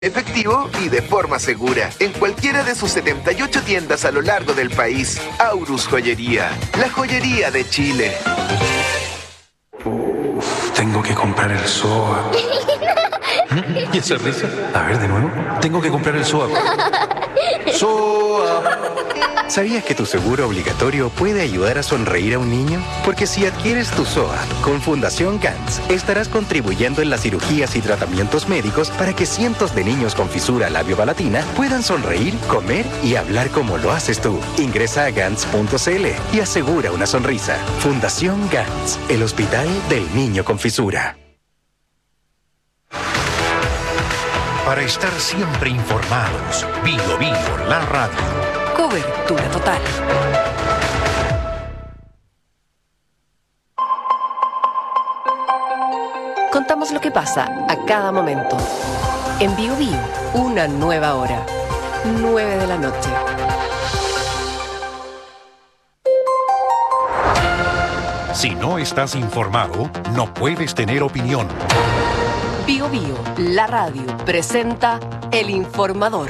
efectivo y de forma segura. En cualquiera de sus 78 tiendas a lo largo del país. Aurus Joyería, la joyería de Chile. Tengo que comprar el SOA. ¿Y esa risa? A ver, de nuevo. Tengo que comprar el SOA. ¡SOA! ¿Sabías que tu seguro obligatorio puede ayudar a sonreír a un niño? Porque si adquieres tu SOA con Fundación Gantz, estarás contribuyendo en las cirugías y tratamientos médicos para que cientos de niños con fisura labiopalatina puedan sonreír, comer y hablar como lo haces tú. Ingresa a gantz.cl y asegura una sonrisa. Fundación Gantz, el hospital del niño con fisura. Para estar siempre informados, Bio la radio. Cobertura total. Contamos lo que pasa a cada momento. En Bio Bio, una nueva hora. 9 de la noche. Si no estás informado, no puedes tener opinión. Bio Bio, la radio, presenta El Informador.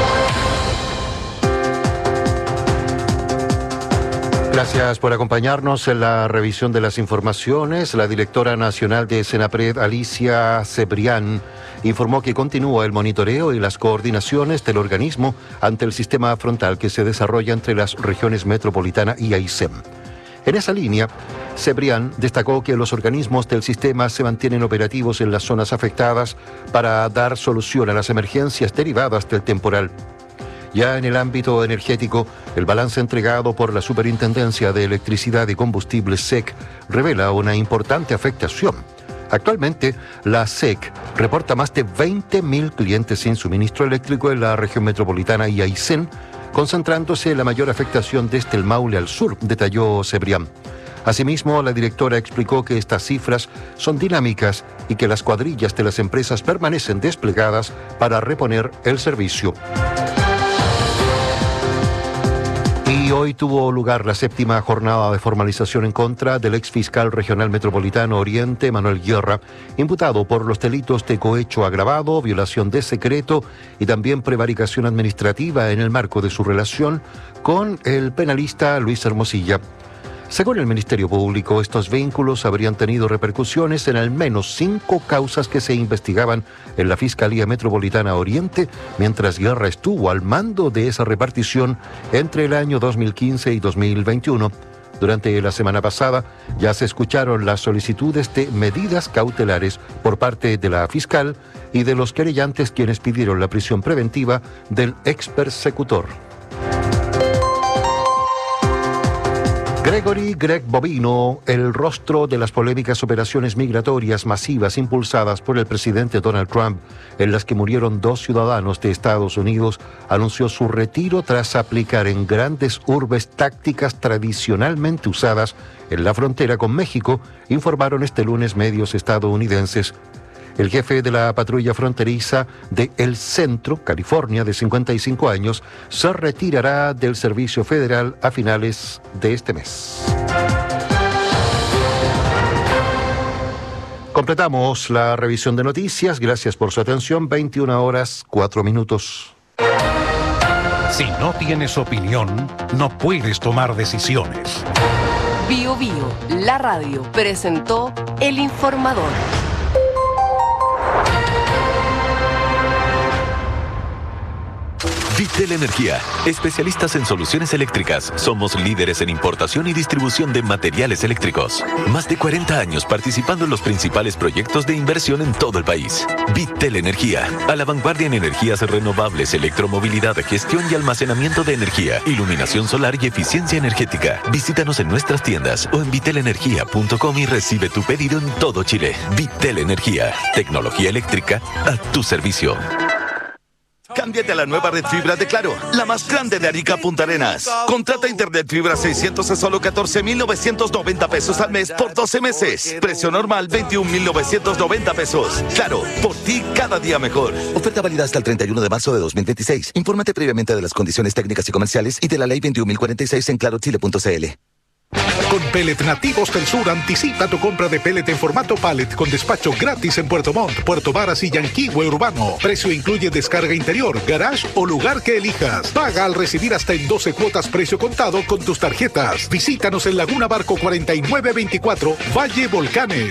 Gracias por acompañarnos en la revisión de las informaciones. La directora nacional de Senapred, Alicia Cebrián, informó que continúa el monitoreo y las coordinaciones del organismo ante el sistema frontal que se desarrolla entre las regiones metropolitana y Aysén. En esa línea, Cebrián destacó que los organismos del sistema se mantienen operativos en las zonas afectadas para dar solución a las emergencias derivadas del temporal. Ya en el ámbito energético, el balance entregado por la Superintendencia de Electricidad y Combustibles SEC revela una importante afectación. Actualmente, la SEC reporta más de 20.000 clientes sin suministro eléctrico en la región metropolitana y Aysén, concentrándose la mayor afectación desde el Maule al sur, detalló Cebrián. Asimismo, la directora explicó que estas cifras son dinámicas y que las cuadrillas de las empresas permanecen desplegadas para reponer el servicio. Y hoy tuvo lugar la 7ª jornada de formalización en contra del exfiscal regional metropolitano Oriente, Manuel Guerra, imputado por los delitos de cohecho agravado, violación de secreto y también prevaricación administrativa en el marco de su relación con el penalista Luis Hermosilla. Según el Ministerio Público, estos vínculos habrían tenido repercusiones en al menos 5 causas que se investigaban en la Fiscalía Metropolitana Oriente, mientras Guerra estuvo al mando de esa repartición entre el año 2015 y 2021. Durante la semana pasada ya se escucharon las solicitudes de medidas cautelares por parte de la fiscal y de los querellantes, quienes pidieron la prisión preventiva del expersecutor. Greg Bovino, el rostro de las polémicas operaciones migratorias masivas impulsadas por el presidente Donald Trump, en las que murieron 2 ciudadanos de Estados Unidos, anunció su retiro tras aplicar en grandes urbes tácticas tradicionalmente usadas en la frontera con México, informaron este lunes medios estadounidenses. El jefe de la patrulla fronteriza de El Centro, California, de 55 años, se retirará del servicio federal a finales de este mes. Completamos la revisión de noticias. Gracias por su atención. 21:04. Si no tienes opinión, no puedes tomar decisiones. Bio Bio, la radio, presentó El Informador. Vitel Energía, especialistas en soluciones eléctricas. Somos líderes en importación y distribución de materiales eléctricos. Más de 40 años participando en los principales proyectos de inversión en todo el país. Vitel Energía, a la vanguardia en energías renovables, electromovilidad, gestión y almacenamiento de energía, iluminación solar y eficiencia energética. Visítanos en nuestras tiendas o en vitelenergia.com y recibe tu pedido en todo Chile. Vitel Energía, tecnología eléctrica a tu servicio. Cámbiate a la nueva red fibra de Claro, la más grande de Arica Punta Arenas. Contrata internet fibra 600 a solo 14,990 pesos al mes por 12 meses. Precio normal 21,990 pesos. Claro, por ti cada día mejor. Oferta válida hasta el 31 de marzo de 2026. Infórmate previamente de las condiciones técnicas y comerciales y de la ley 21.046 en clarochile.cl. Con Pellet Nativos del Sur, anticipa tu compra de pellet en formato pallet con despacho gratis en Puerto Montt, Puerto Varas y Yanquihue Urbano. Precio incluye descarga interior, garage o lugar que elijas. Paga al recibir hasta en 12 cuotas precio contado con tus tarjetas. Visítanos en Laguna Barco 4924, Valle Volcanes.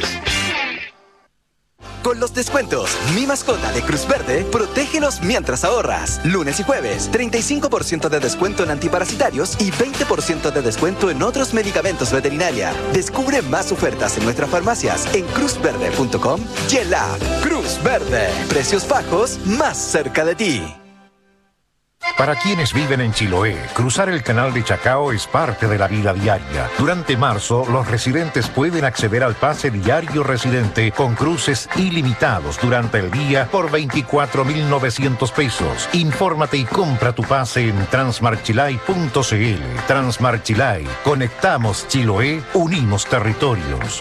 Con los descuentos Mi Mascota de Cruz Verde, protégelos mientras ahorras. Lunes y jueves, 35% de descuento en antiparasitarios y 20% de descuento en otros medicamentos veterinaria. Descubre más ofertas en nuestras farmacias en cruzverde.com y en la app Cruz Verde. Precios bajos más cerca de ti. Para quienes viven en Chiloé, cruzar el canal de Chacao es parte de la vida diaria. Durante marzo, los residentes pueden acceder al pase diario residente con cruces ilimitados durante el día por 24.900 pesos. Infórmate y compra tu pase en transmarchilay.cl. Transmarchilay. Conectamos Chiloé, unimos territorios.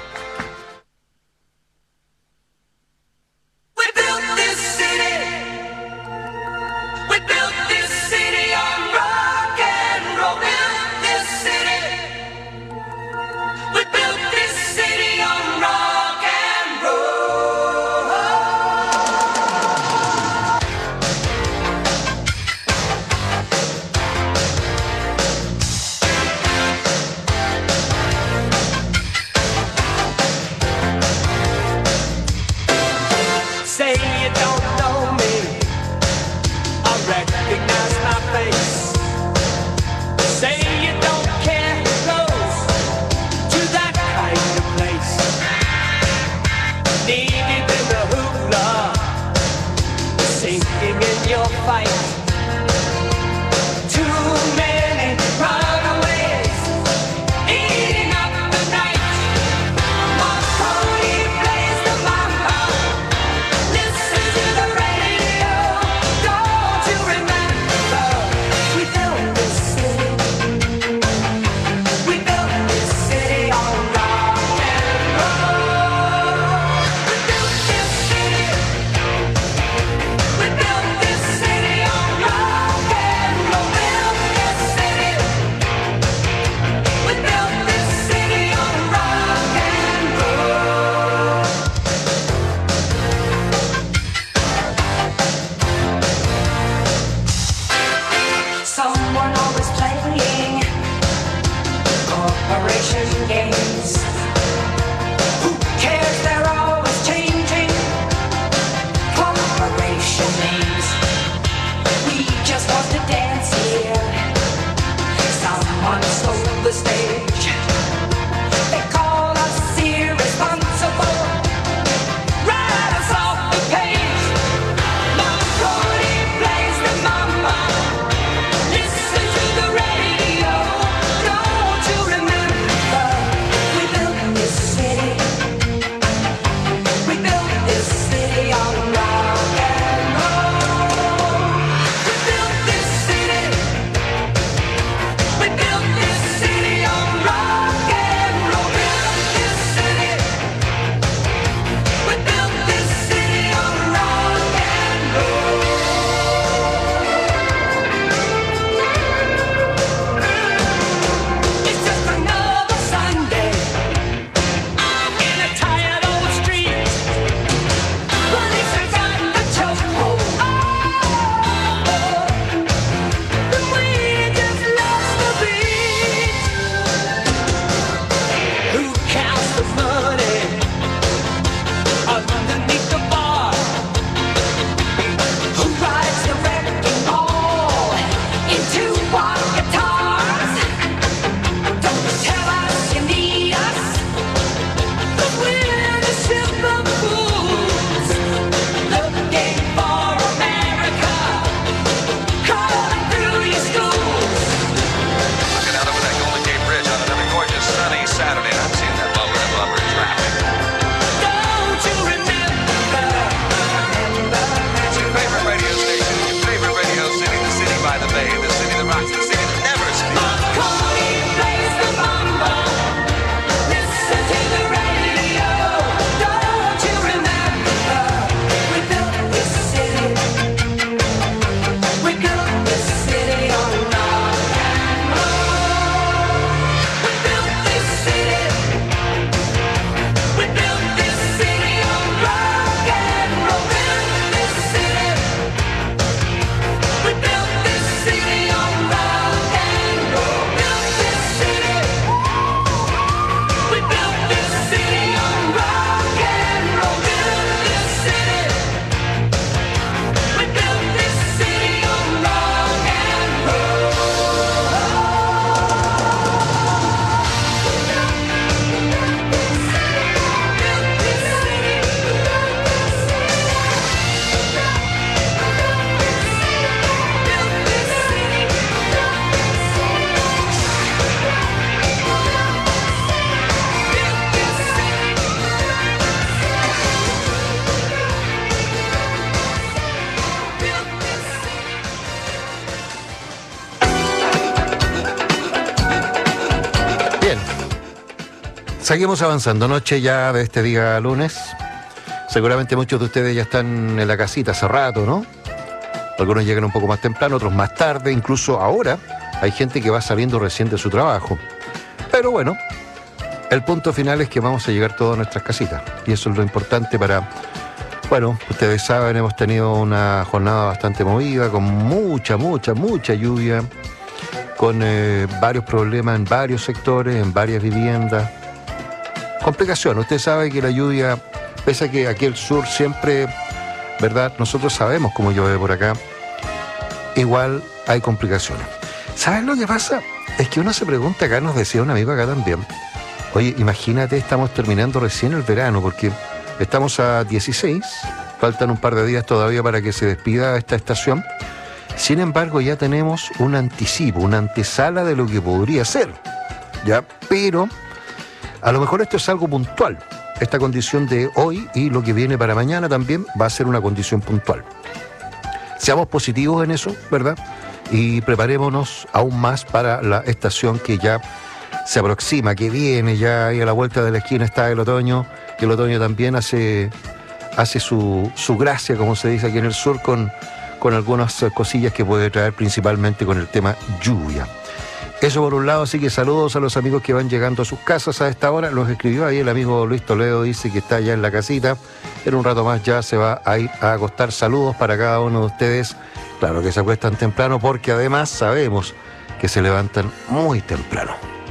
Seguimos avanzando. Noche ya de este día lunes. Seguramente muchos de ustedes ya están en la casita hace rato, ¿no? Algunos llegan un poco más temprano, otros más tarde. Incluso ahora hay gente que va saliendo recién de su trabajo. Pero bueno, el punto final es que vamos a llegar todos a nuestras casitas. Y eso es lo importante para... Bueno, ustedes saben, hemos tenido una jornada bastante movida, con mucha lluvia, con varios problemas en varios sectores, en varias viviendas. Complicación. Usted sabe que la lluvia, pese a que aquí el sur siempre, ¿verdad? Nosotros sabemos cómo llueve por acá. Igual hay complicaciones. ¿Saben lo que pasa? Es que uno se pregunta acá, nos decía un amigo acá también. Oye, imagínate, estamos terminando recién el verano, porque estamos a 16, faltan un par de días todavía para que se despida esta estación. Sin embargo, ya tenemos un anticipo, una antesala de lo que podría ser, ¿ya? Pero a lo mejor esto es algo puntual. Esta condición de hoy y lo que viene para mañana también va a ser una condición puntual. Seamos positivos en eso, ¿verdad? Y preparémonos aún más para la estación que ya se aproxima, que viene, ya ahí a la vuelta de la esquina está el otoño, que el otoño también hace su gracia, como se dice aquí en el sur, con algunas cosillas que puede traer principalmente con el tema lluvia. Eso por un lado, así que saludos a los amigos que van llegando a sus casas a esta hora. Los escribió ahí el amigo Luis Toledo, dice que está ya en la casita. En un rato más ya se va a ir a acostar. Saludos para cada uno de ustedes. Claro que se acuestan temprano porque además sabemos que se levantan muy temprano.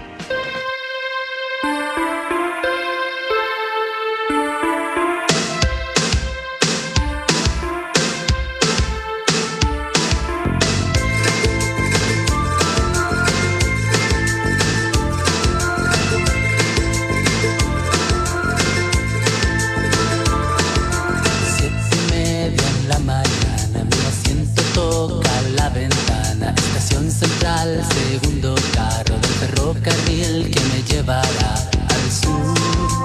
Segundo carro del ferrocarril que me llevará al sur.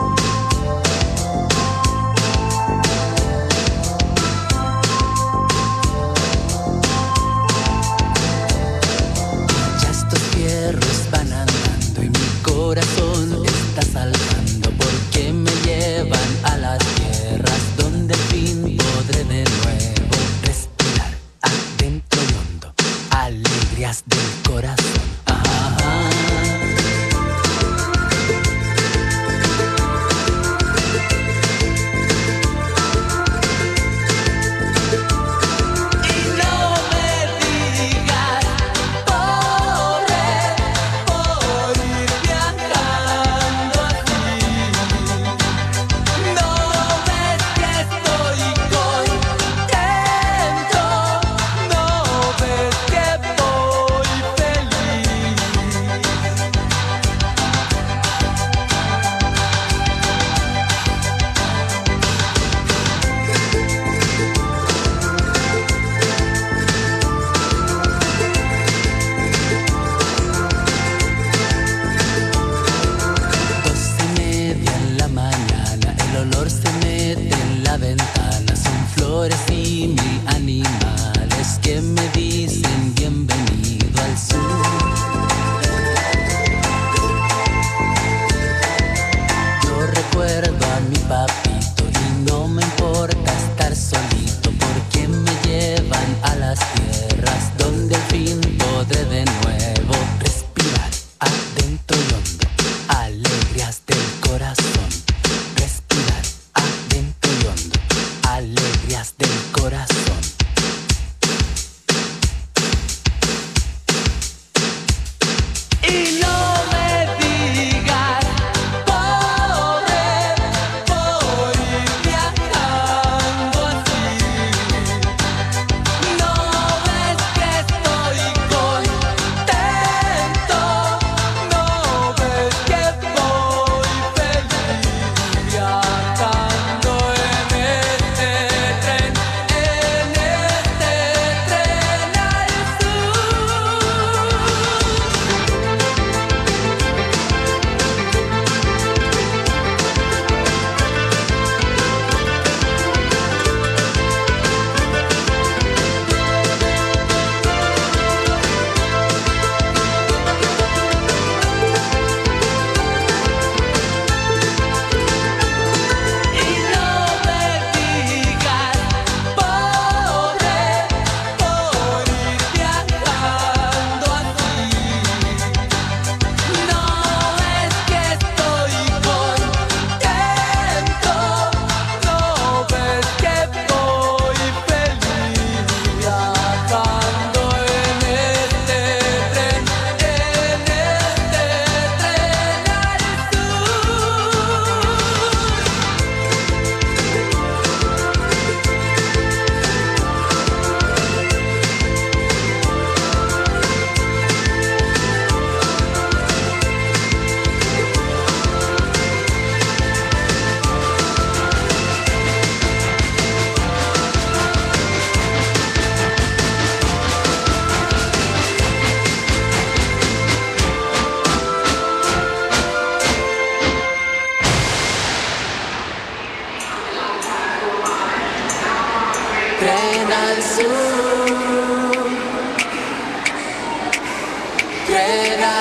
Ya estos fierros van andando y mi corazón está saltando porque me llevan a las tierras donde al fin podré de nuevo respirar adentro y hondo alegrías del corazón.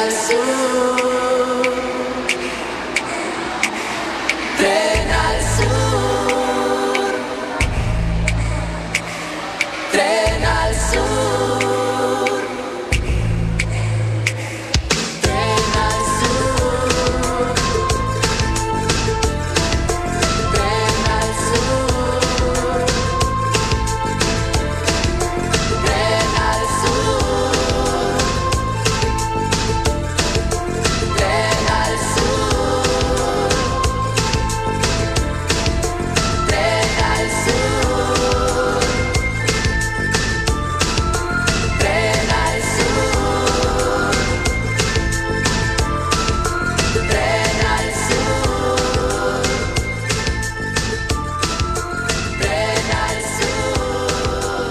al sur, tren al sur, tren al sur, tren al sur, tren al sur, tren al sur, tren al sur, tren al sur, tren al sur, tren al sur, tren al sur.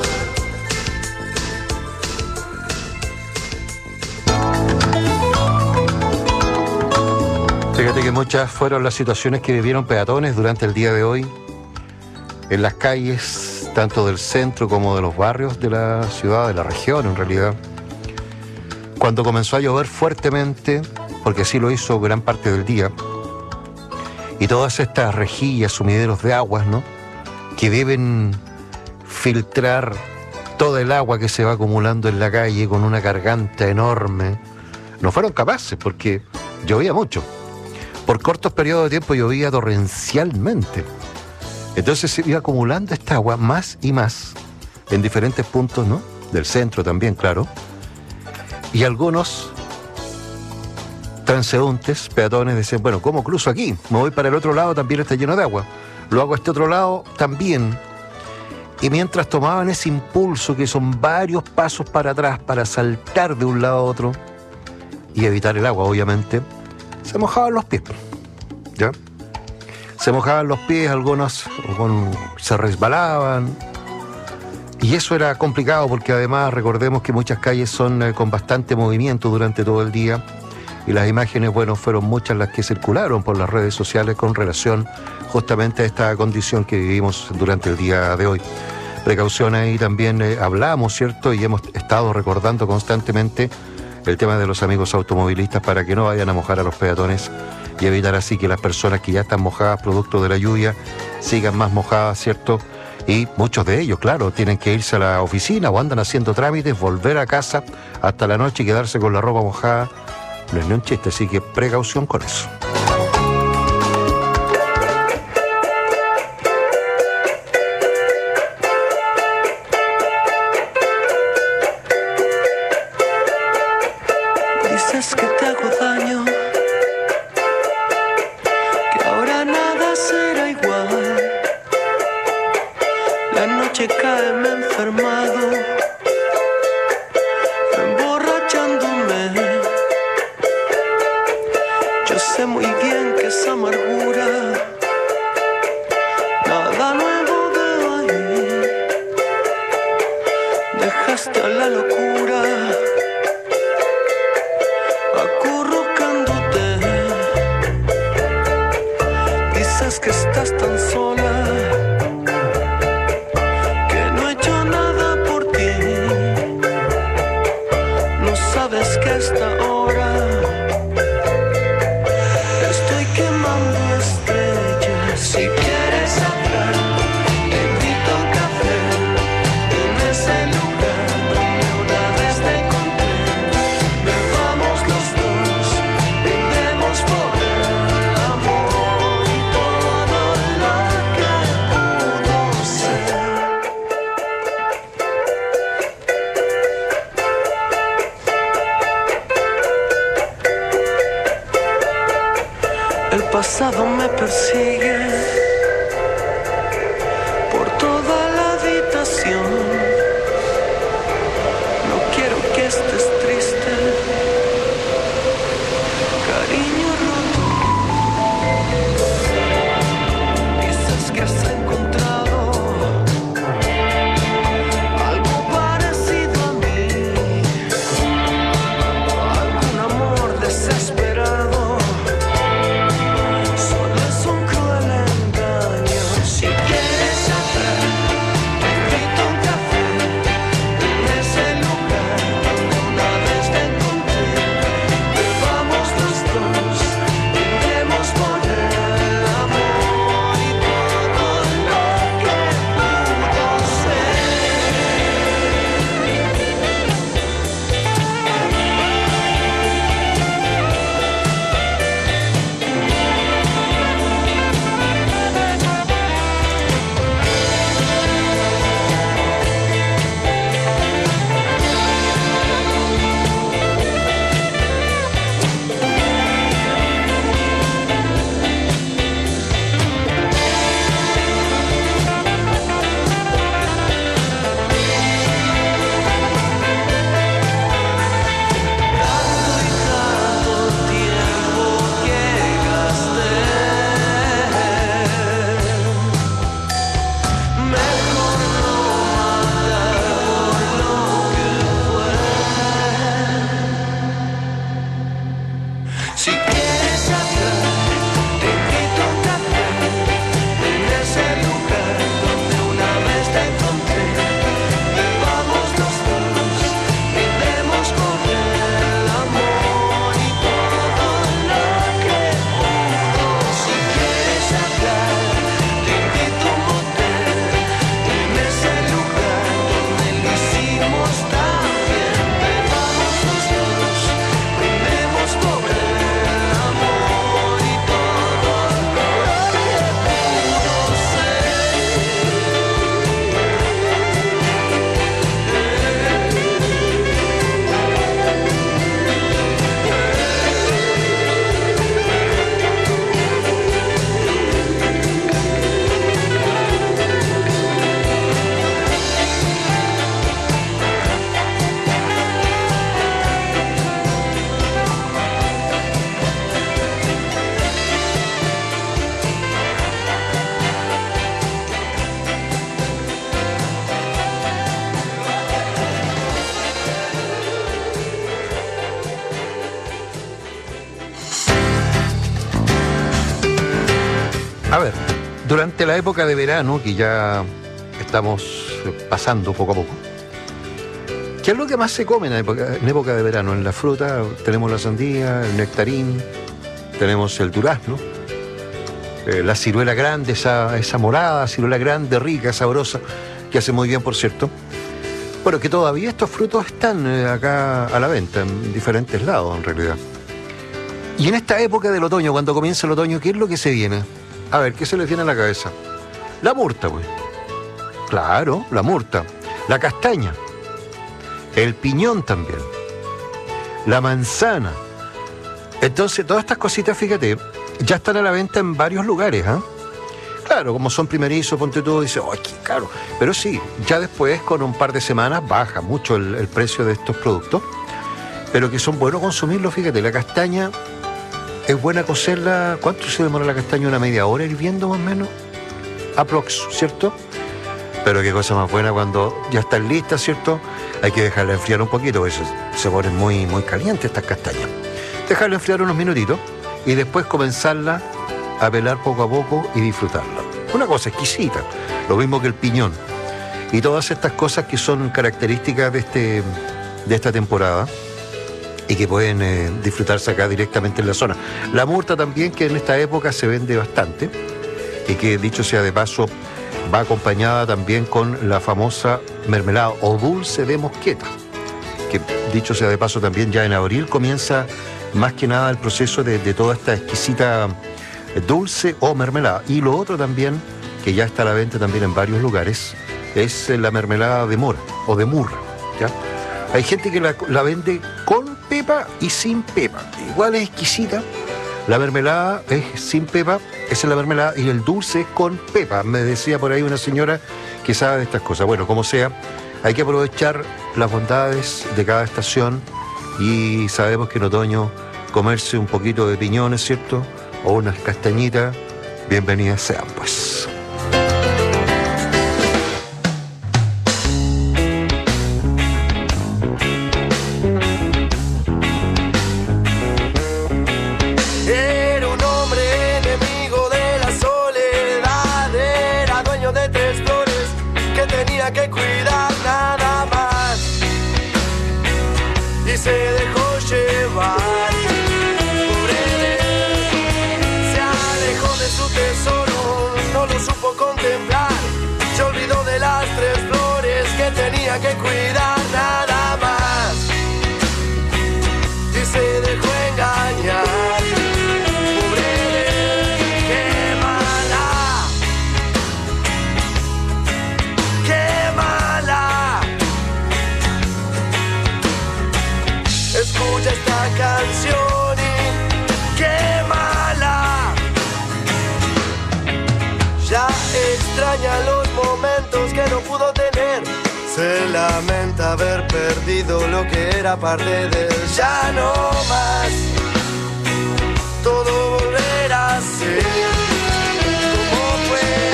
Fíjate que muchas fueron las situaciones que vivieron peatones durante el día de hoy en las calles, tanto del centro como de los barrios de la ciudad, de la región en realidad. Cuando comenzó a llover fuertemente, porque así lo hizo gran parte del día, y todas estas rejillas, sumideros de aguas, ¿no?, que deben filtrar toda el agua que se va acumulando en la calle con una garganta enorme, no fueron capaces porque llovía mucho. Por cortos periodos de tiempo llovía torrencialmente. Entonces se iba acumulando esta agua más y más en diferentes puntos, ¿no?, del centro también, claro. Y algunos transeúntes, peatones, decían, bueno, ¿cómo cruzo aquí? Me voy para el otro lado, también está lleno de agua. Lo hago a este otro lado, también. Y mientras tomaban ese impulso, que son varios pasos para atrás para saltar de un lado a otro y evitar el agua, obviamente, se mojaban los pies, ¿ya? Se mojaban los pies, algunos se resbalaban, y eso era complicado porque además recordemos que muchas calles son con bastante movimiento durante todo el día, y las imágenes, bueno, fueron muchas las que circularon por las redes sociales con relación justamente a esta condición que vivimos durante el día de hoy. Precaución ahí también hablamos, ¿cierto? Y hemos estado recordando constantemente el tema de los amigos automovilistas para que no vayan a mojar a los peatones y evitar así que las personas que ya están mojadas producto de la lluvia sigan más mojadas, ¿cierto? Y muchos de ellos, claro, tienen que irse a la oficina o andan haciendo trámites, volver a casa hasta la noche y quedarse con la ropa mojada. No es ni un chiste, así que precaución con eso. Dices que te hago daño, que ahora nada será igual. La noche cae, me he enfermado, emborrachándome. Yo sé muy bien que esa amargura nada nuevo veo ahí. Dejaste a la locura acurrucándote. Dices que estás tan sola, que no he hecho nada por ti. No sabes que a esta hora estoy quemando estrellas. Si quieres hablar, te invito a un café en ese lugar donde una vez te encontré. Bebamos los dos, brindemos por el amor y todo lo que pudo ser. El pasado me persigue por toda la habitación. No quiero que estés triste, cariño roto. Dices que has encontrado algo parecido a mí, algún amor desesperado. Solo es un cruel engaño. durante la época de verano, que ya estamos pasando poco a poco, ¿qué es lo que más se come en época de verano? En la fruta tenemos la sandía, el nectarín, tenemos el durazno, la ciruela grande, esa morada, ciruela grande, rica, sabrosa, que hace muy bien, por cierto. Bueno, que todavía estos frutos están acá a la venta, en diferentes lados, en realidad. Y en esta época del otoño, cuando comienza el otoño, ¿qué es lo que se viene? A ver, ¿qué se les viene a la cabeza? La murta, pues. Claro, la murta. La castaña. El piñón también. La manzana. Entonces, todas estas cositas, fíjate, ya están a la venta en varios lugares, ¿ah? Claro, como son primerizos, ponte tú, dices, ¡ay, qué caro! Pero sí, ya después, con un par de semanas, baja mucho el precio de estos productos, pero que son buenos consumirlos, fíjate. La castaña es buena cocerla. ¿Cuánto se demora la castaña? ¿Una media hora hirviendo, más o menos? Aprox, ¿cierto? Pero qué cosa más buena cuando ya están listas, ¿cierto? Hay que dejarla enfriar un poquito, porque se ponen muy, muy calientes estas castañas. Dejarla enfriar unos minutitos y después comenzarla a pelar poco a poco y disfrutarla. Una cosa exquisita, lo mismo que el piñón. Y todas estas cosas que son características de esta temporada y que pueden disfrutarse acá directamente en la zona. La murta también, que en esta época se vende bastante y que, dicho sea de paso, va acompañada también con la famosa mermelada o dulce de mosqueta, que, dicho sea de paso, también ya en abril comienza más que nada el proceso de toda esta exquisita dulce o mermelada. Y lo otro también, que ya está a la venta también en varios lugares, es la mermelada de mora o de murra, ¿ya? Hay gente que la vende con pepa y sin pepa. Igual es exquisita. La mermelada es sin pepa, esa es la mermelada, y el dulce es con pepa. Me decía por ahí una señora que sabe de estas cosas. Bueno, como sea, hay que aprovechar las bondades de cada estación y sabemos que en otoño comerse un poquito de piñones, ¿cierto? O unas castañitas, bienvenidas sean, pues. Era un hombre enemigo de la soledad, era dueño de 3 flores que tenía que cuidar nada más, y se dejó llevar. Su tesoro no lo supo contemplar, se olvidó de las 3 flores que tenía que cuidar nada más, y se dejó engañar. Pobre él, qué mala, qué mala. Escucha esta canción y qué mala. Ya extraña los momentos que no pudo tener, se lamenta haber perdido lo que era parte de él. Ya no más, todo volverá a ser como fue.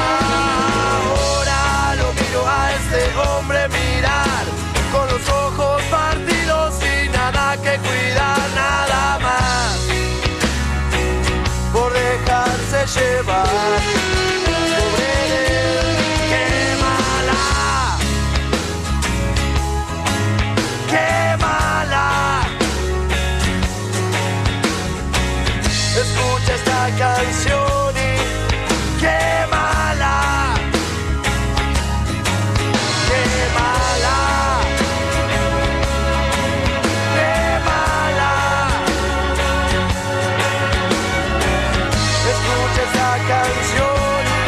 Ahora lo miro a este hombre mirar con los ojos partidos y nada que cuidar, nada más, por dejarse llevar. Escucha esta canción y qué mala, qué mala, qué mala. Escucha esta canción.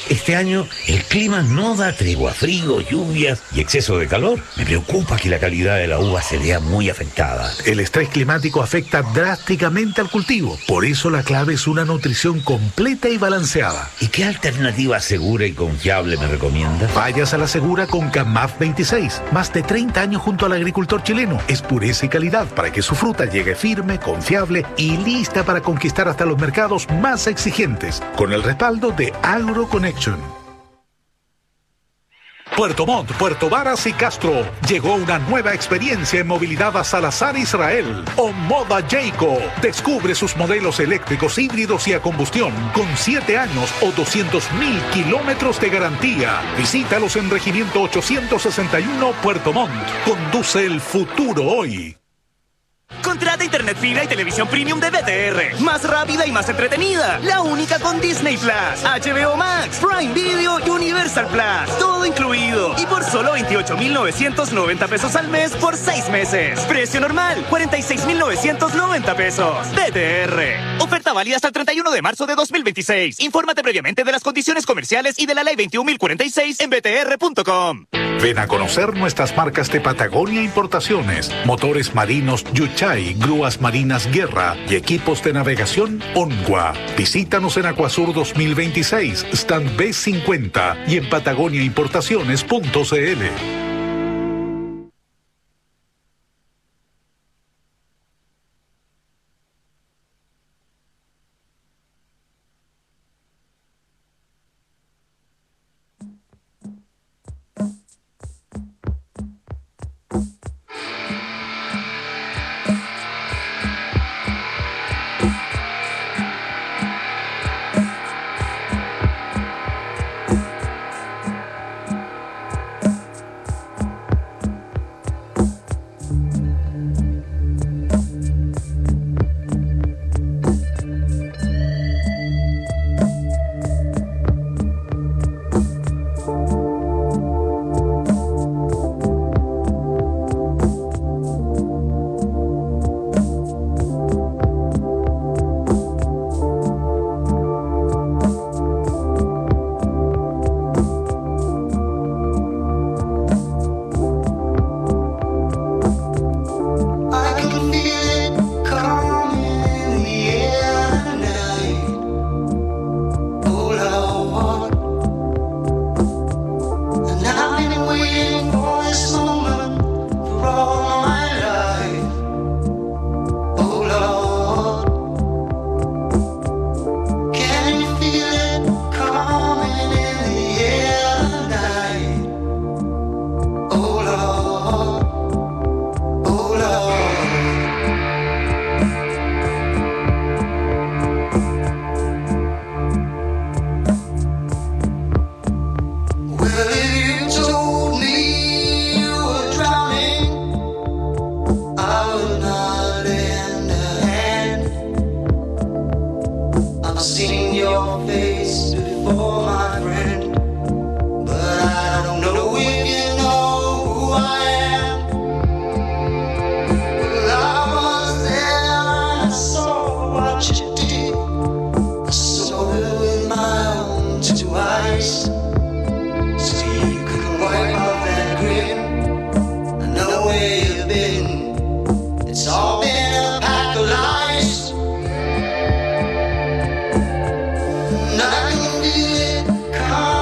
Este año el clima no da tregua, frío, lluvias y exceso de calor. Me preocupa que la calidad de la uva se vea muy afectada. El estrés climático afecta drásticamente al cultivo. Por eso la clave es una nutrición completa y balanceada. ¿Y qué alternativa segura y confiable me recomienda? Vayas a la segura con CAMAF 26. Más de 30 años junto al agricultor chileno. Es pureza y calidad para que su fruta llegue firme, confiable y lista para conquistar hasta los mercados más exigentes. Con el respaldo de AgroConnection. Puerto Montt, Puerto Varas y Castro. Llegó una nueva experiencia en movilidad a Salazar Israel. Omoda Jayco. Descubre sus modelos eléctricos, híbridos y a combustión con 7 años o 200.000 kilómetros de garantía. Visítalos en Regimiento 861 Puerto Montt. Conduce el futuro hoy. Contrata internet fibra y televisión premium de BTR. Más rápida y más entretenida. La única con Disney Plus, HBO Max, Prime Video y Universal Plus. Todo incluido. Y por solo 28.990 pesos al mes por 6 meses. Precio normal, 46.990 pesos. BTR. Oferta válida hasta el 31 de marzo de 2026. Infórmate previamente de las condiciones comerciales y de la ley 21.046 en btr.com. Ven a conocer nuestras marcas de Patagonia Importaciones, motores marinos Yuchay, grúas marinas Guerra y equipos de navegación Onwa. Visítanos en Acuasur 2026, stand B50 y en patagoniaimportaciones.cl. I can feel it come.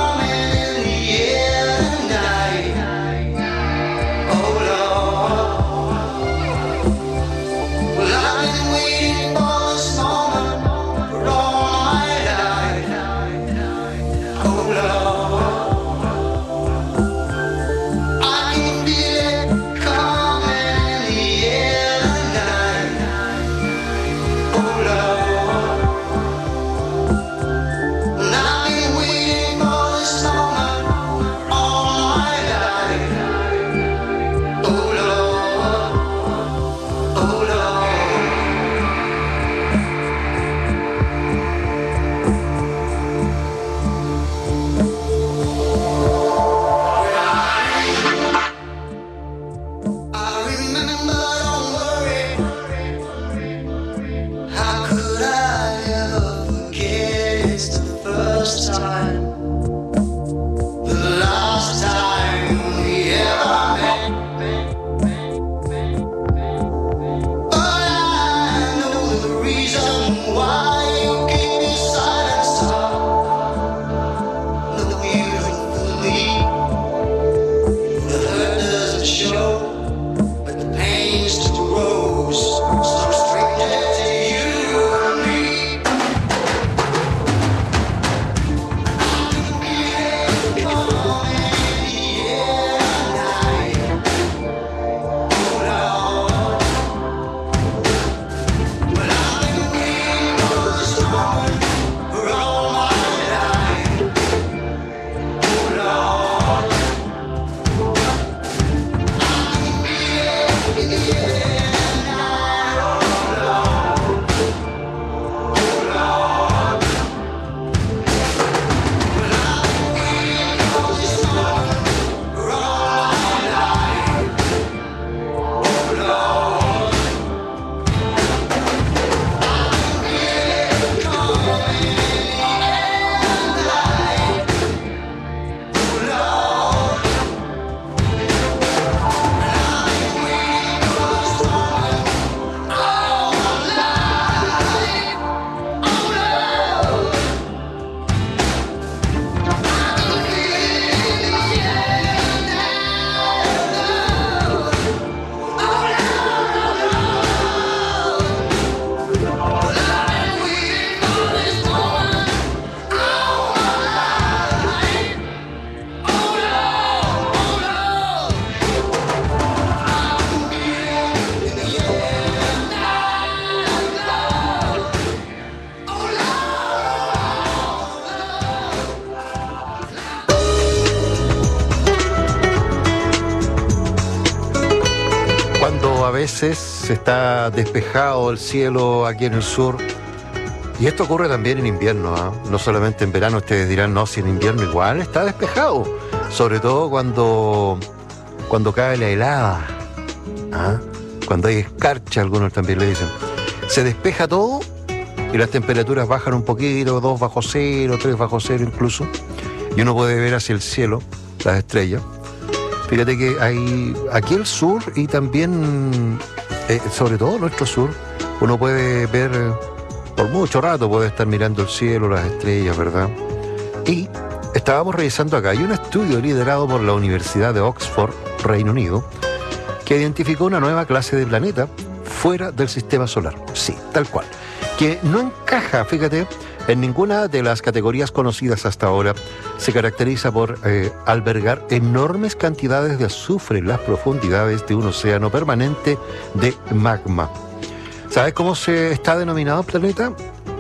veces está despejado el cielo aquí en el sur. Y esto ocurre también en invierno, ¿eh? No solamente en verano. Ustedes dirán, no, si en invierno igual está despejado. Sobre todo cuando cae la helada, ¿ah? Cuando hay escarcha, algunos también le dicen. Se despeja todo y las temperaturas bajan un poquito, 2 bajo cero, 3 bajo cero incluso. Y uno puede ver hacia el cielo las estrellas. Fíjate que hay aquí el sur y también, sobre todo nuestro sur, uno puede ver, por mucho rato puede estar mirando el cielo, las estrellas, ¿verdad? Y estábamos revisando acá, hay un estudio liderado por la Universidad de Oxford, Reino Unido, que identificó una nueva clase de planeta fuera del sistema solar. Sí, tal cual. Que no encaja, fíjate, en ninguna de las categorías conocidas hasta ahora. Se caracteriza por albergar enormes cantidades de azufre en las profundidades de un océano permanente de magma. ¿Sabes cómo se está denominado el planeta?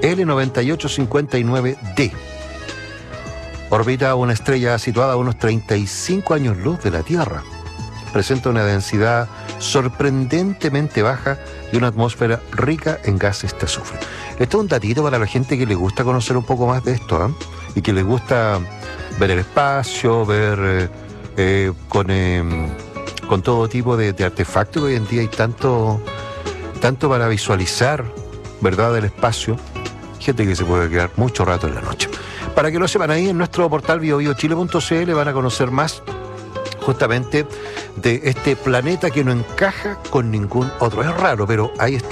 L9859D. Orbita una estrella situada a unos 35 años luz de la Tierra. Presenta una densidad sorprendentemente baja y una atmósfera rica en gases de azufre. Esto es un datito para la gente que le gusta conocer un poco más de esto, ¿eh? Y que le gusta ver el espacio, ver con todo tipo de artefactos. Hoy en día hay tanto para visualizar, ¿verdad?, del espacio. Gente que se puede quedar mucho rato en la noche. Para que lo sepan, ahí en nuestro portal biobiochile.cl van a conocer más justamente de este planeta que no encaja con ningún otro. Es raro, pero ahí está.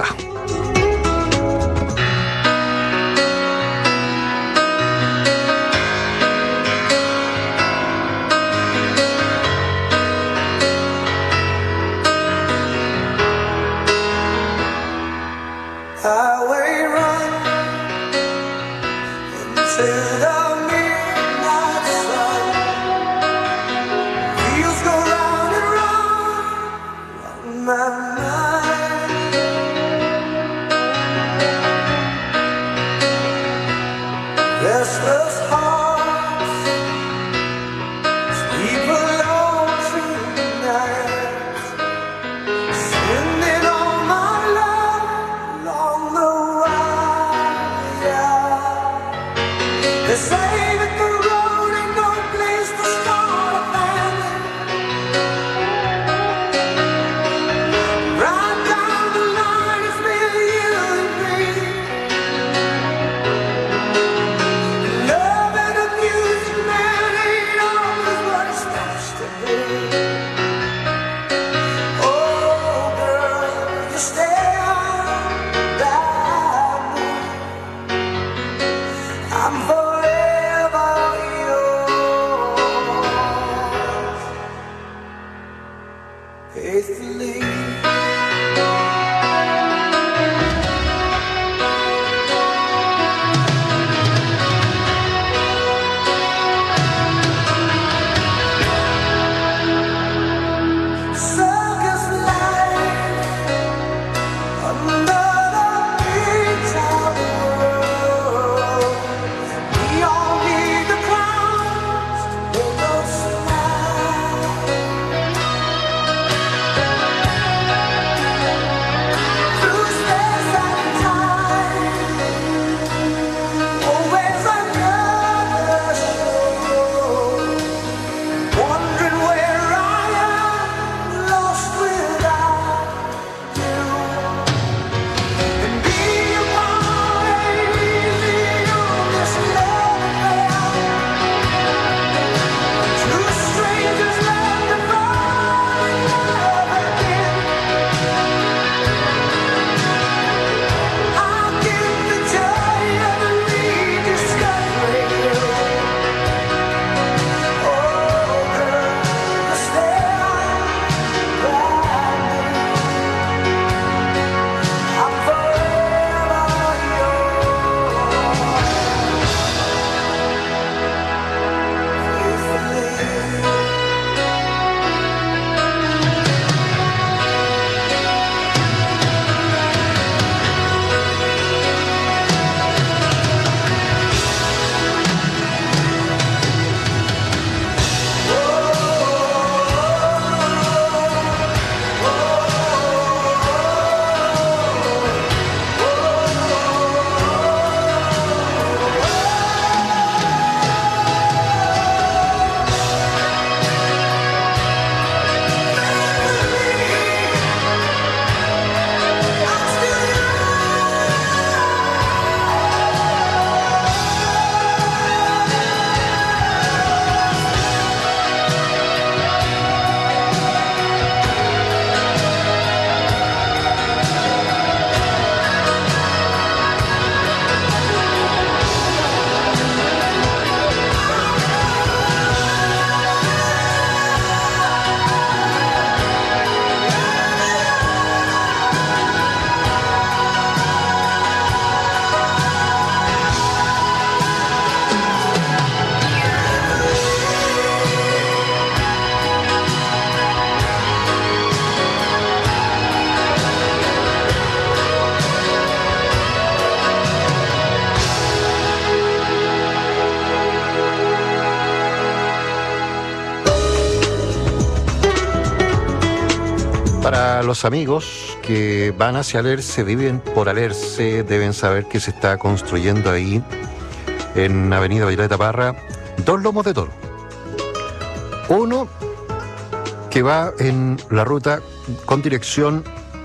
Para los amigos que van hacia Alerce, viven por Alerce, deben saber que se está construyendo ahí, en Avenida Violeta Parra, 2 lomos de toro. Uno que va en la ruta con dirección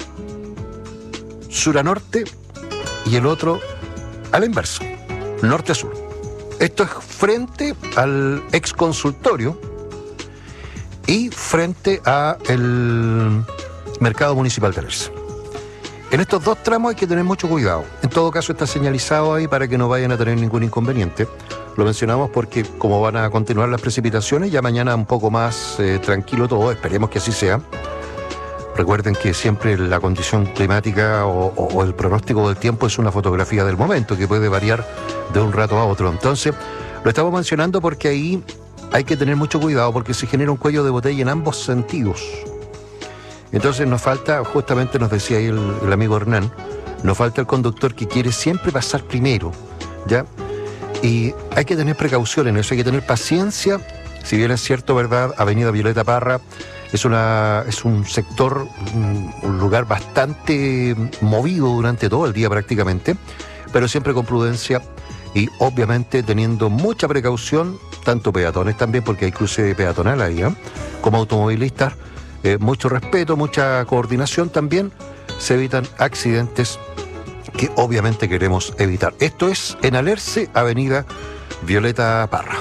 sur a norte y el otro a la inversa, norte a sur. Esto es frente al ex consultorio y frente a el mercado municipal de Alerce. En estos 2 tramos hay que tener mucho cuidado. En todo caso está señalizado ahí para que no vayan a tener ningún inconveniente. Lo mencionamos porque como van a continuar las precipitaciones, ya mañana un poco más tranquilo todo, esperemos que así sea. Recuerden que siempre la condición climática o el pronóstico del tiempo es una fotografía del momento que puede variar de un rato a otro. Entonces, lo estamos mencionando porque ahí hay que tener mucho cuidado porque se genera un cuello de botella en ambos sentidos. Entonces nos falta, justamente nos decía ahí el amigo Hernán, nos falta el conductor que quiere siempre pasar primero, ¿ya? Y hay que tener precaución en eso, hay que tener paciencia. Si bien es cierto, ¿verdad? Avenida Violeta Parra es un sector, un lugar bastante movido durante todo el día prácticamente, pero siempre con prudencia y obviamente teniendo mucha precaución, tanto peatones también, porque hay cruce peatonal ahí, como automovilistas. Mucho respeto, mucha coordinación también, se evitan accidentes que obviamente queremos evitar. Esto es en Alerce, Avenida Violeta Parra.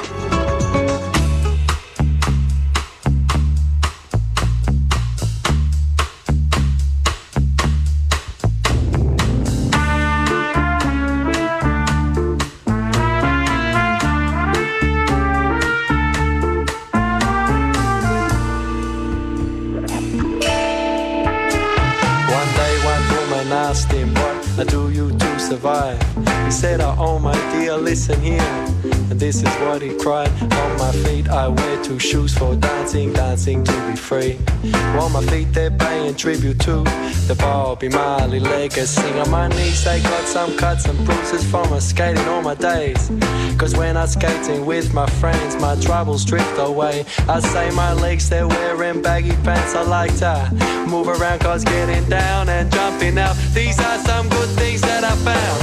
He said, oh my dear, listen here. And this is what he cried. On my feet I wear 2 shoes for dancing, dancing to be free. On my feet they're paying tribute to the Bobby Marley legacy. On my knees they got some cuts and bruises from a skating all my days. Cause when I'm skating with my friends, my troubles drift away. I say my legs, they're wearing baggy pants. I like to move around cause getting down and jumping out, these are some good things that I found.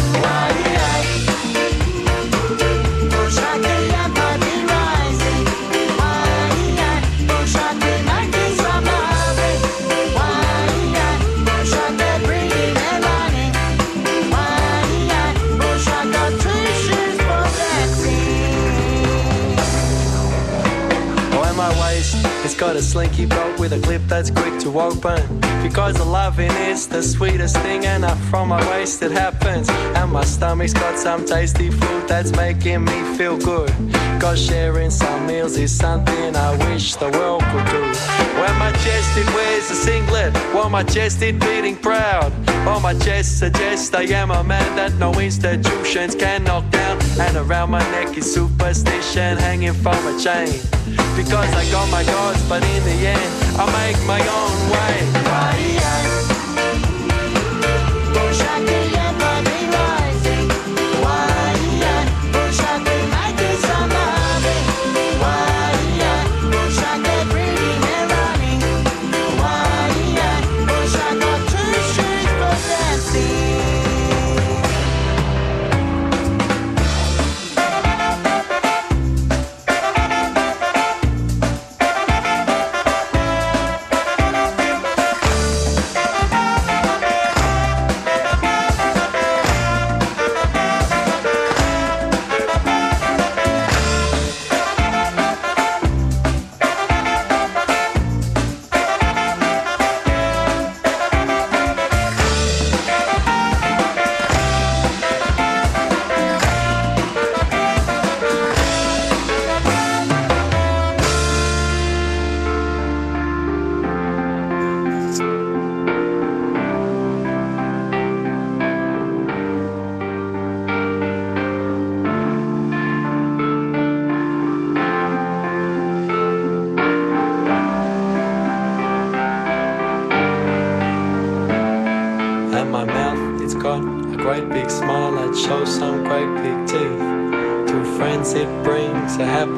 It's got a slinky bolt with a clip that's quick to open. Because the loving is the sweetest thing, and up from my waist it happens. And my stomach's got some tasty food that's making me feel good. Cause sharing some meals is something I wish the world could do. When my chest it wears a singlet, while my chest it beating proud. While my chest suggests I am a man that no institutions can knock down. And around my neck is superstition hanging from a chain. Because I got my gods, but in the end I make my own way.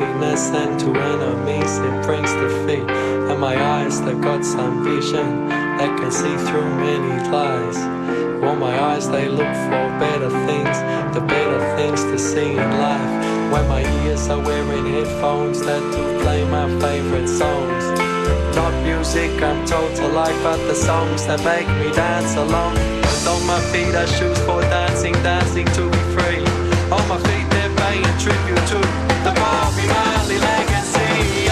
And to enemies it brings defeat. And my eyes, they've got some vision. that can see through many lies. All my eyes, they look for better things, the better things to see in life. When my ears are wearing headphones that do play my favorite songs. Not music I'm told to like, but the songs that make me dance along. And on my feet are shoes for dancing, dancing to be free. On my feet they're paying tribute to the Bobby Marley legacy.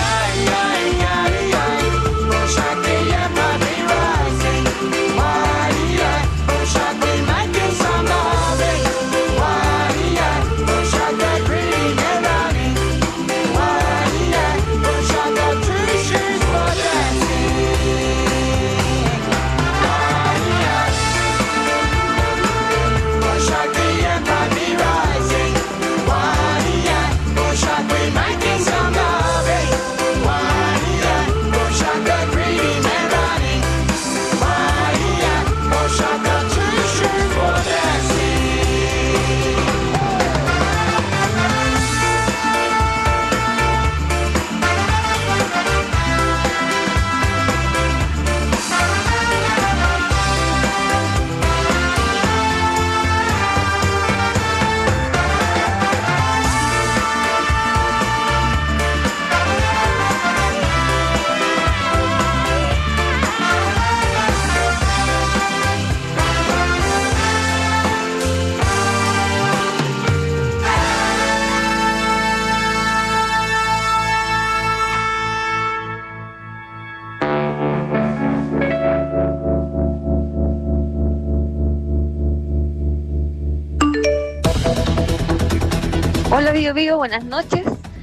Hola Bio, buenas noches.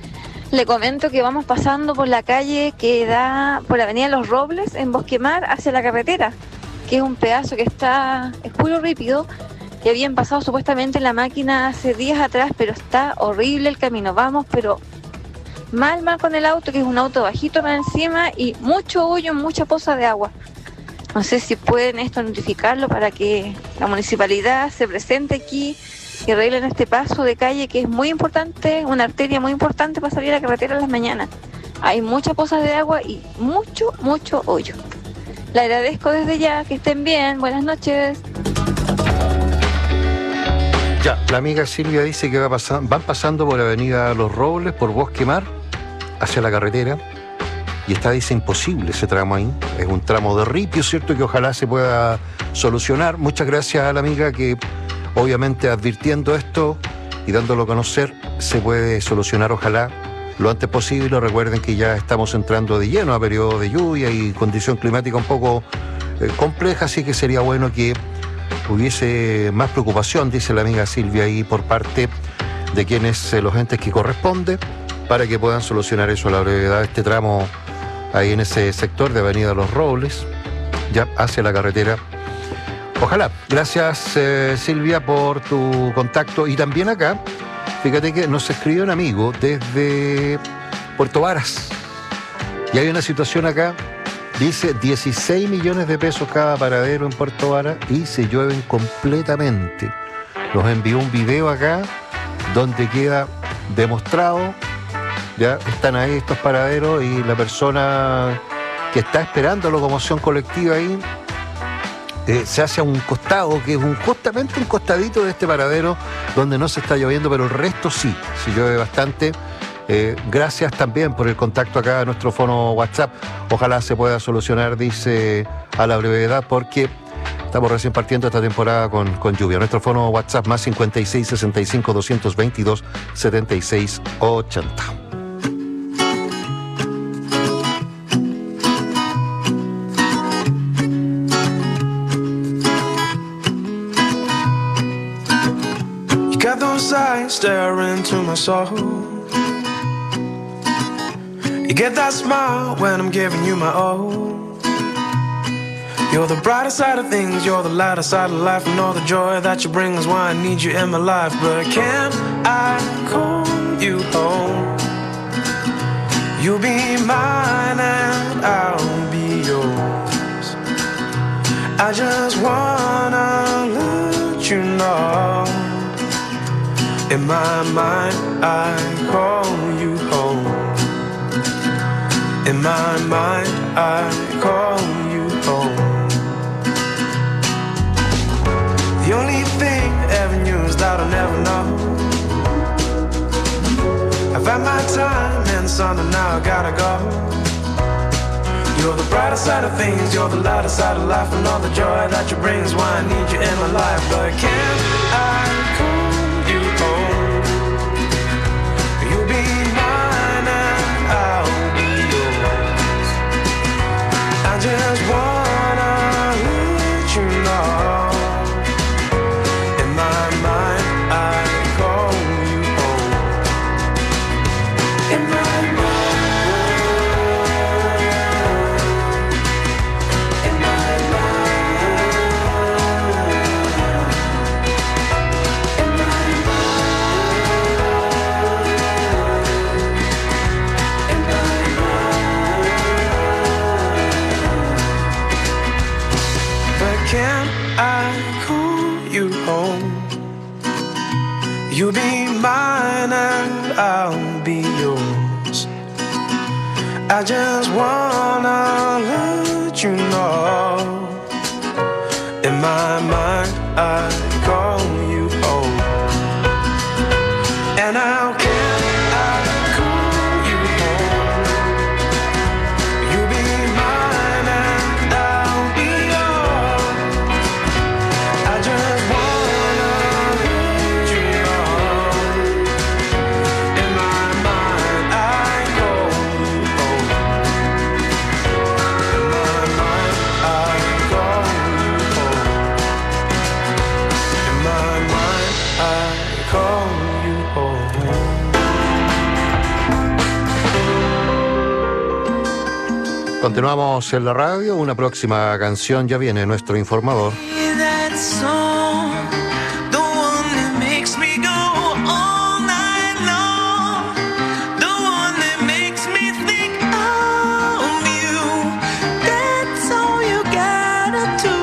Le comento que vamos pasando por la calle que da por la avenida Los Robles en Bosquemar hacia la carretera, que es un pedazo que está, es puro rípido, que habían pasado supuestamente la máquina hace días atrás, pero está horrible el camino. Vamos, pero mal con el auto, que es un auto bajito más encima y mucho hoyo, mucha poza de agua. No sé si pueden esto notificarlo para que la municipalidad se presente aquí y arreglen este paso de calle que es muy importante, una arteria muy importante para salir a la carretera en las mañanas. Hay muchas pozas de agua y mucho hoyo. Le agradezco desde ya, que estén bien, buenas noches. Ya, la amiga Silvia dice que van pasando por la avenida Los Robles, por Bosquemar, hacia la carretera, y dice imposible ese tramo ahí. Es un tramo de ripio, ¿cierto?, que ojalá se pueda solucionar. Muchas gracias a la amiga que, obviamente, advirtiendo esto y dándolo a conocer, se puede solucionar, ojalá, lo antes posible. Recuerden que ya estamos entrando de lleno a periodo de lluvia y condición climática un poco compleja, así que sería bueno que hubiese más preocupación, dice la amiga Silvia, ahí por parte de quienes, los entes que corresponde, para que puedan solucionar eso a la brevedad, este tramo ahí en ese sector de avenida Los Robles, ya hacia la carretera. Ojalá. Gracias, Silvia, por tu contacto. Y también acá, fíjate que nos escribió un amigo desde Puerto Varas. Y hay una situación acá, dice 16 millones de pesos cada paradero en Puerto Varas y se llueven completamente. Nos envió un video acá donde queda demostrado, ya están ahí estos paraderos y la persona que está esperando locomoción colectiva ahí se hace a un costado, que es justamente un costadito de este paradero donde no se está lloviendo, pero el resto sí, se llueve bastante. Gracias también por el contacto acá a nuestro fono WhatsApp. Ojalá se pueda solucionar, dice, a la brevedad, porque estamos recién partiendo esta temporada con lluvia. Nuestro fono WhatsApp más 56 65 222 76 80. Eyes stare into my soul. You get that smile when I'm giving you my all. You're the brighter side of things, you're the lighter side of life, and all the joy that you bring is why I need you in my life. But can I call you home? You'll be mine and I'll be yours. I just wanna let you know, in my mind, I call you home. In my mind, I call you home. The only thing I ever knew is that I'll never know. I've had my time and son, and now I gotta go. You're the brighter side of things, you're the lighter side of life, and all the joy that you bring is why I need you in my life. But can't I call you home? You'll be mine and I'll be yours. I just wanna let you know. In my mind, I call you home. In my mind. Can I call you home? You'll be mine and I'll be yours. I just wanna let you know. In my mind, I call you home. And how can I call you home? You'll be mine and I'll be yours. I just wanna let you know. In my mind, I call you home. In my mind, I call you home. In my mind, I call you home. Continuamos en la radio. Una próxima canción ya viene nuestro informador. That song, the one that makes me go all night long, the one that makes me think of you. That's all you gotta do.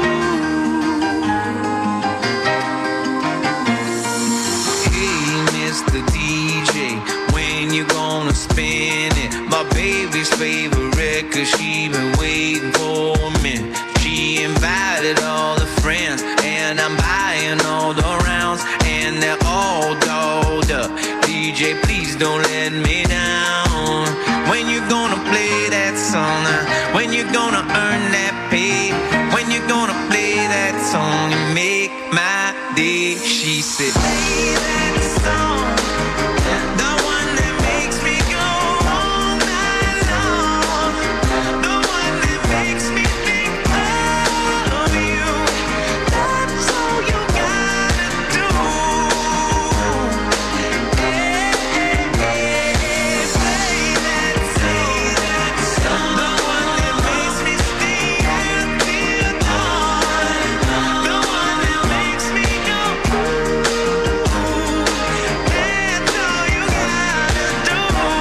Hey, Mr. DJ, when you gonna spin it? My baby's favorite record, she been waiting for me. She invited all the friends, and I'm buying all the rounds, and they're all dolled up. DJ, please don't let me down. When you gonna play that song? When you gonna earn that pay? When you gonna play that song and make my day? She said, play that song, the one that makes me go all night long, the one that makes me think of you. That's all you gotta do. Hey, hey, hey, play that song, the one that makes me stay till dawn, the one that makes me go ooh. That's all you gotta do.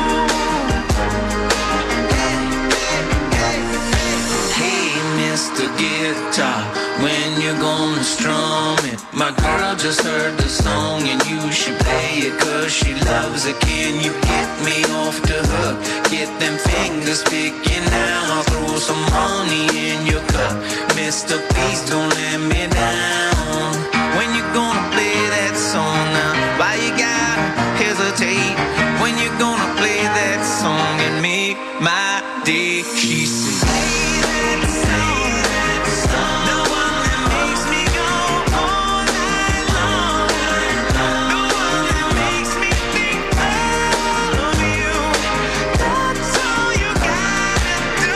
Hey, Mr. Guitar, when you gonna strum it? My girl just heard the song and you should play it 'cause she loves it. Can you get me off the hook? Get them fingers picking now. Throw some money in your cup. Mister, please don't let me down. When you gonna play that song now? Why you gotta hesitate? When you gonna play that song and make my day? She said, play that song, the one that makes me go all night long, the one that makes me think of you. That's all you gotta do.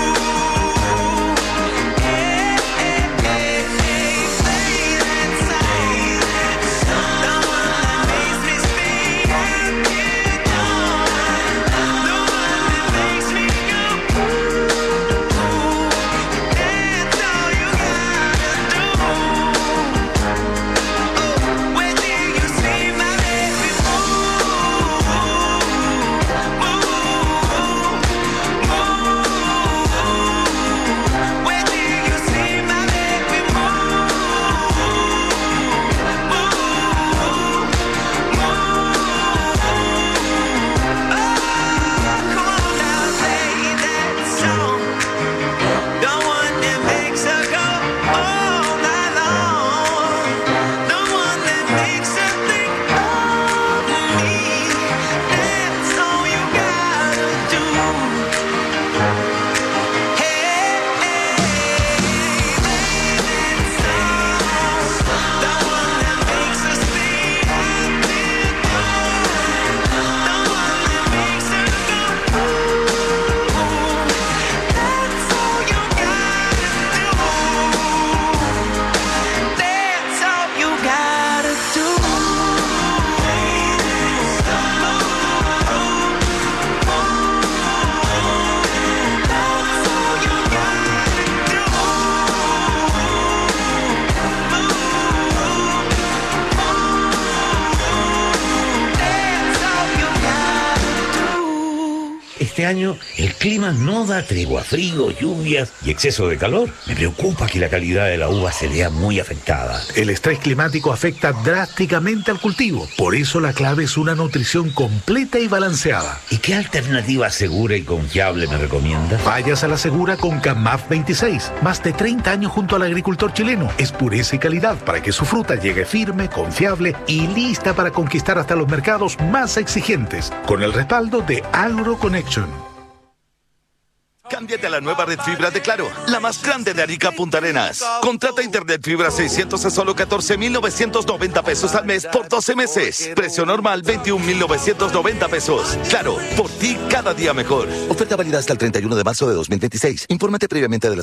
Hey, hey, hey, hey, play that song, the one that makes me stay happy Este año el clima no da tregua, frío, lluvias y exceso de calor. Me preocupa que la calidad de la uva se vea muy afectada. El estrés climático afecta drásticamente al cultivo. Por eso la clave es una nutrición completa y balanceada. ¿Y qué alternativa segura y confiable me recomienda? Vayas a la segura con CAMAF 26. Más de 30 años junto al agricultor chileno. Es pureza y calidad para que su fruta llegue firme, confiable y lista para conquistar hasta los mercados más exigentes. Con el respaldo de AgroConnection. Cámbiate a la nueva red fibra de Claro, la más grande de Arica Punta Arenas. Contrata internet fibra 600 a solo 14,990 pesos al mes por 12 meses. Precio normal 21,990 pesos. Claro, por ti cada día mejor. Oferta válida hasta el 31 de marzo de 2026. Infórmate previamente de las